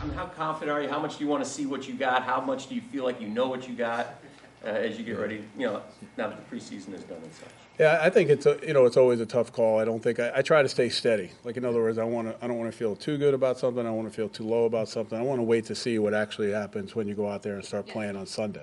how confident are you? How much do you want to see what you got? How much do you feel like you know what you got as you get ready? Now that the preseason is done and such. Yeah, I think it's always a tough call. I don't think I try to stay steady. Like, in other words, I don't want to feel too good about something. I don't want to feel too low about something. I want to wait to see what actually happens when you go out there and start playing on Sunday.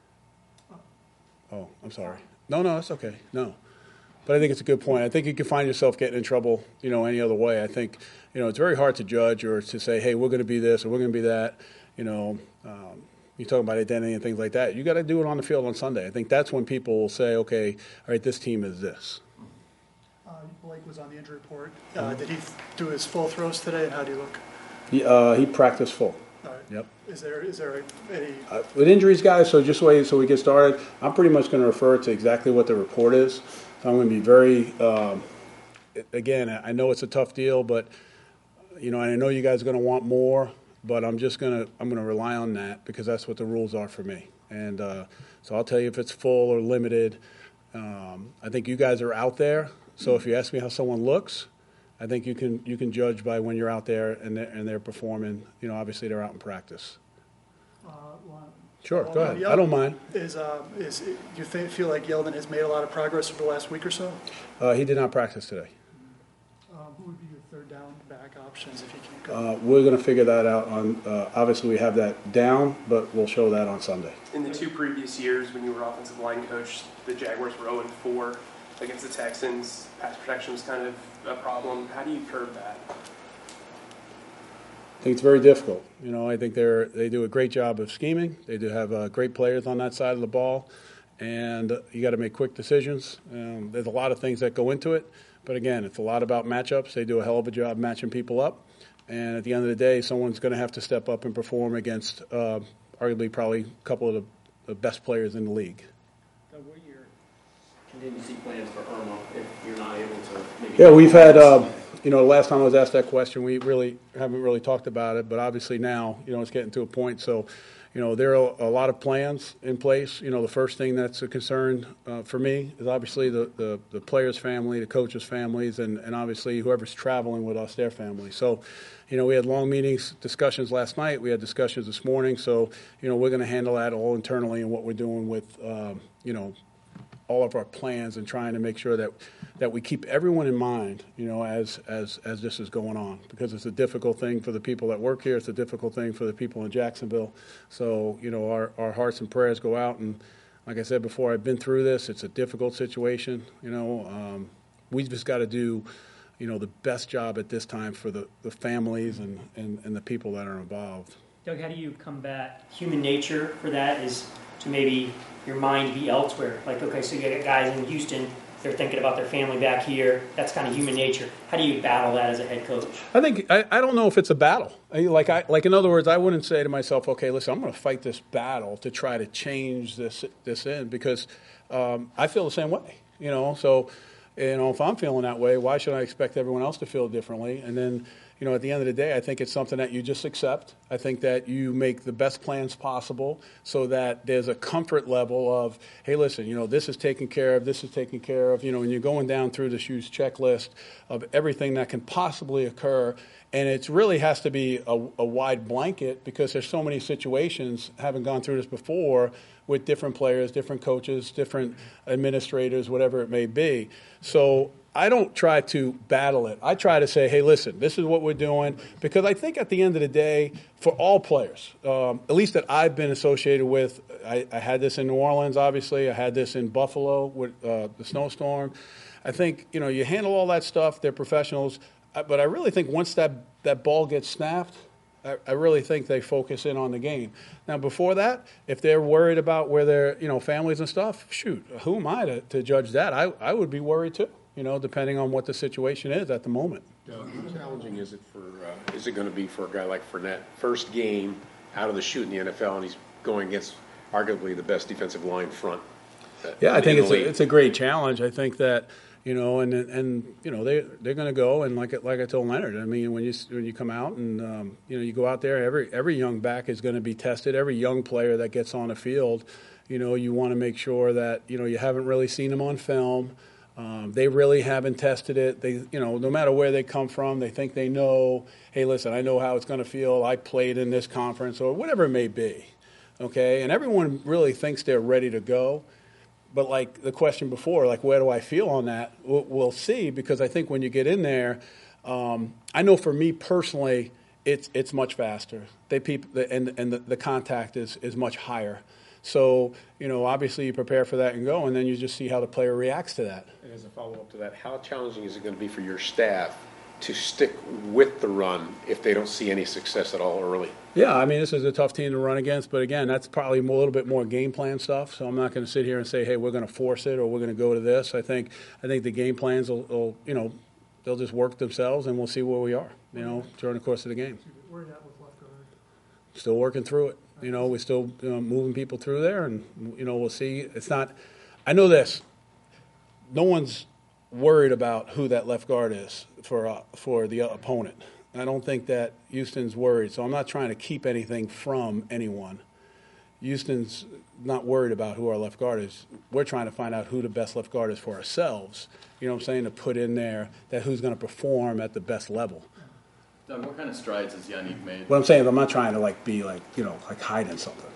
Oh, I'm sorry. No, it's okay. No. But I think it's a good point. I think you can find yourself getting in trouble, any other way. I think, it's very hard to judge or to say, hey, we're going to be this or we're going to be that. You talk about identity and things like that. You got to do it on the field on Sunday. I think that's when people will say, okay, all right, this team is this. Blake was on the injury report. Did he do his full throws today, and how do you look? He practiced full. All right. Yep. Is there any with injuries, guys? So just wait so we get started. I'm pretty much going to refer to exactly what the report is. So I'm going to be very. Again, I know it's a tough deal, but and I know you guys are going to want more. But I'm going to rely on that because that's what the rules are for me. And so I'll tell you if it's full or limited. I think you guys are out there. So if you ask me how someone looks, I think you can judge by when you're out there and they're performing. Obviously they're out in practice. Sure, go ahead. I don't mind. Do you feel like Yeldon has made a lot of progress over the last week or so? He did not practice today. Who would be your third down back options if you can't go? We're going to figure that out on. Obviously, we have that down, but we'll show that on Sunday. In the 2 previous years, when you were offensive line coach, the Jaguars were 0-4 against the Texans. Pass protection was kind of a problem. How do you curb that? I think it's very difficult. I think they do a great job of scheming. They do have great players on that side of the ball, and you got to make quick decisions. There's a lot of things that go into it. But again, it's a lot about matchups. They do a hell of a job matching people up. And at the end of the day, someone's going to have to step up and perform against arguably probably a couple of the best players in the league. Doug, what are your contingency plans for Irma if you're not able to maybe... Yeah, we've had, the last time I was asked that question, we really haven't really talked about it. But obviously now, it's getting to a point. So, there are a lot of plans in place. The first thing that's a concern for me is obviously the players' family, the coaches' families, and obviously whoever's traveling with us, their family. So, we had long meetings, discussions last night. We had discussions this morning. So, we're going to handle that all internally and what we're doing with, all of our plans and trying to make sure that we keep everyone in mind, as this is going on, because it's a difficult thing for the people that work here. It's a difficult thing for the people in Jacksonville. So, our hearts and prayers go out. And like I said before, I've been through this. It's a difficult situation. We've just got to do, the best job at this time for the families and the people that are involved. Doug, how do you combat human nature for that? Is to maybe your mind be elsewhere? Like, okay, so you got guys in Houston, they're thinking about their family back here. That's kind of human nature. How do you battle that as a head coach? I think I don't know if it's a battle. Like in other words, I wouldn't say to myself, okay, listen, I'm going to fight this battle to try to change this in because I feel the same way. So if I'm feeling that way, why should I expect everyone else to feel differently? And then, at the end of the day, I think it's something that you just accept. I think that you make the best plans possible so that there's a comfort level of, hey, listen, this is taken care of, this is taken care of, and you're going down through this huge checklist of everything that can possibly occur. And it really has to be a wide blanket because there's so many situations, having gone through this before, with different players, different coaches, different administrators, whatever it may be. So I don't try to battle it. I try to say, hey, listen, this is what we're doing. Because I think at the end of the day, for all players, at least that I've been associated with, I had this in New Orleans, obviously. I had this in Buffalo with the snowstorm. I think, you handle all that stuff. They're professionals. But I really think once that ball gets snapped, I really think they focus in on the game. Now, before that, if they're worried about where their families and stuff, shoot, who am I to judge that? I would be worried too. Depending on what the situation is at the moment. How challenging is it going to be for a guy like Fournette? First game out of the chute in the NFL, and he's going against arguably the best defensive line front. I think it's a great challenge. I think that they're going to go, and like I told Leonard, I mean, when you come out and you go out there, every young back is going to be tested. Every young player that gets on the field, you want to make sure that you haven't really seen them on film. They really haven't tested it. They, no matter where they come from, they think they know, hey, listen, I know how it's going to feel. I played in this conference or whatever it may be, okay? And everyone really thinks they're ready to go. But like the question before, like where do I feel on that? We'll see, because I think when you get in there, I know for me personally, it's much faster. The contact is much higher. So, obviously you prepare for that and go, and then you just see how the player reacts to that. And as a follow-up to that, how challenging is it going to be for your staff to stick with the run if they don't see any success at all early? Yeah, I mean, this is a tough team to run against, but again, that's probably a little bit more game plan stuff. So I'm not going to sit here and say, hey, we're going to force it or we're going to go to this. I think the game plans will they'll just work themselves, and we'll see where we are, during the course of the game. Where are you at with left guard? Still working through it. We're still moving people through there, and we'll see. It's not. I know this. No one's worried about who that left guard is for the opponent. I don't think that Houston's worried, so I'm not trying to keep anything from anyone. Houston's not worried about who our left guard is. We're trying to find out who the best left guard is for ourselves. You know what I'm saying? To put in there that who's going to perform at the best level. Doug, what kind of strides has Yannick made? What I'm saying is I'm not trying to be hiding something.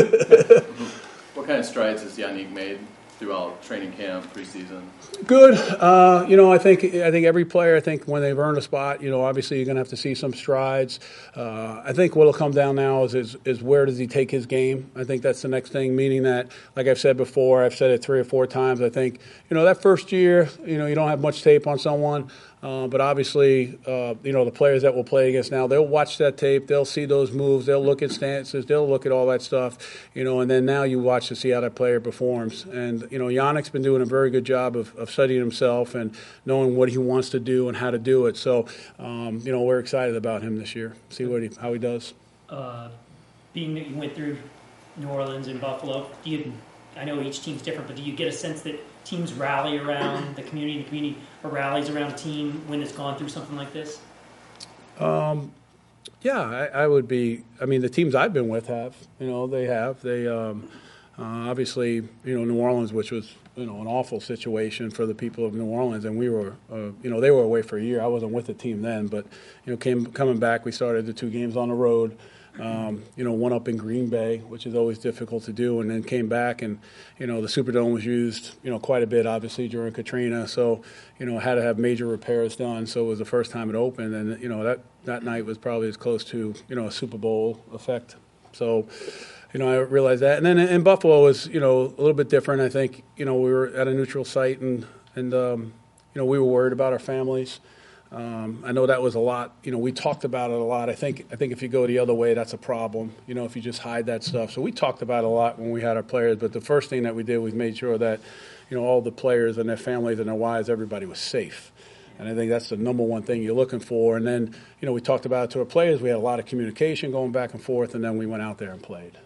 What kind of strides has Yannick made throughout training camp, preseason? Good. I think every player, when they've earned a spot, obviously you're going to have to see some strides. I think what'll come down now is where does he take his game? I think that's the next thing, meaning that, like I've said before, I've said it 3 or 4 times, I think, that first year, you don't have much tape on someone. But obviously, the players that we'll play against now, they'll watch that tape, they'll see those moves, they'll look at stances, they'll look at all that stuff, and then now you watch to see how that player performs. And, Yannick's been doing a very good job of studying himself and knowing what he wants to do and how to do it. So, we're excited about him this year, see how he does. Being that you went through New Orleans and Buffalo, I know each team's different, but do you get a sense that teams rally around the community rallies around a team when it's gone through something like this? Yeah, I would be. I mean, the teams I've been with have. They have. They obviously, New Orleans, which was an awful situation for the people of New Orleans, and we were, they were away for a year. I wasn't with the team then, but coming back, we started the 2 games on the road. One up in Green Bay, which is always difficult to do, and then came back, and the Superdome was used quite a bit, obviously during Katrina, so had to have major repairs done. So it was the first time it opened, and that night was probably as close to a Super Bowl effect. So I realized that, and then in Buffalo was a little bit different. I think we were at a neutral site, and we were worried about our families. I know that was a lot. We talked about it a lot. I think if you go the other way, that's a problem. If you just hide that stuff. So we talked about it a lot when we had our players. But the first thing that we did was made sure that, all the players and their families and their wives, everybody was safe. And I think that's the number one thing you're looking for. And then, we talked about it to our players. We had a lot of communication going back and forth, and then we went out there and played.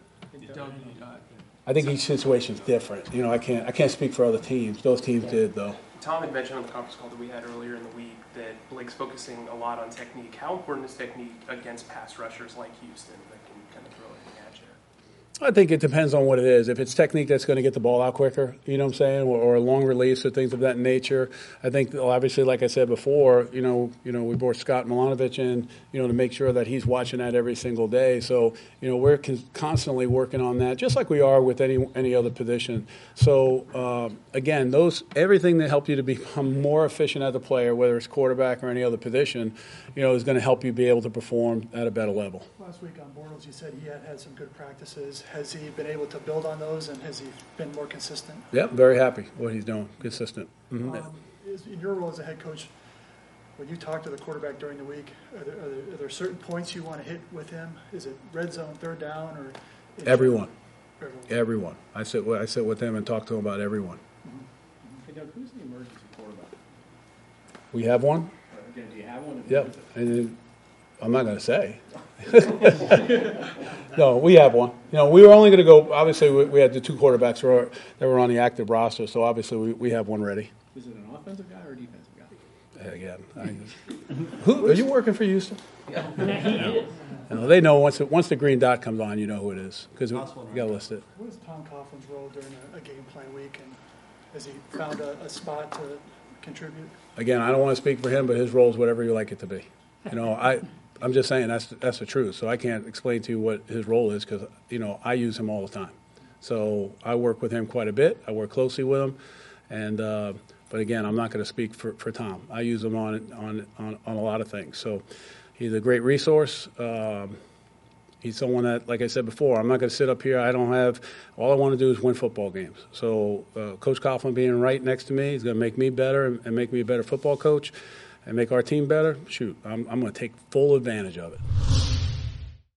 I think each situation is different. I can't speak for other teams. Those teams did, though. Tom had mentioned on the conference call that we had earlier in the week that Blake's focusing a lot on technique. How important is technique against pass rushers like Houston that can kind of throw anything at you? I think it depends on what it is. If it's technique that's going to get the ball out quicker, you know what I'm saying, or a long release or things of that nature. I think obviously, like I said before, we brought Scott Milanovic in, to make sure that he's watching that every single day. So, we're constantly working on that, just like we are with any other position. So, again, everything that helps you to become more efficient as a player, whether it's quarterback or any other position, is going to help you be able to perform at a better level. Last week on Bortles, you said he had some good practices. Has he been able to build on those, and has he been more consistent? Yeah, very happy what he's doing. Consistent. Mm-hmm. In your role as a head coach, when you talk to the quarterback during the week, are there certain points you want to hit with him? Is it red zone, third down, or everyone? Everyone. I sit with him and talk to him about everyone. Hey Doug, who's the emergency quarterback? We have one. Again, do you have one? Yep. And I'm not going to say. No, we have one. We were only going to go. Obviously, we had the 2 quarterbacks that were on the active roster, so obviously we have one ready. Is it an offensive guy or a defensive guy? Again, who are you working for, Houston? Yeah, he is. They know once the green dot comes on, you know who it is because you got to list it. What is Tom Coughlin's role during a game plan week, and Has he found a spot to contribute? Again, I don't want to speak for him, but his role is whatever you like it to be. You know, I'm just saying that's the truth. So I can't explain to you what his role is because, you know, I use him all the time. So I work with him quite a bit. I work closely with him. And but again, I'm not going to speak for Tom. I use him on a lot of things. So he's a great resource. He's someone that, like I said before, I'm not going to sit up here. All I want to do is win football games. So Coach Coughlin being right next to me is going to make me better and make me a better football coach and make our team better. Shoot, I'm going to take full advantage of it.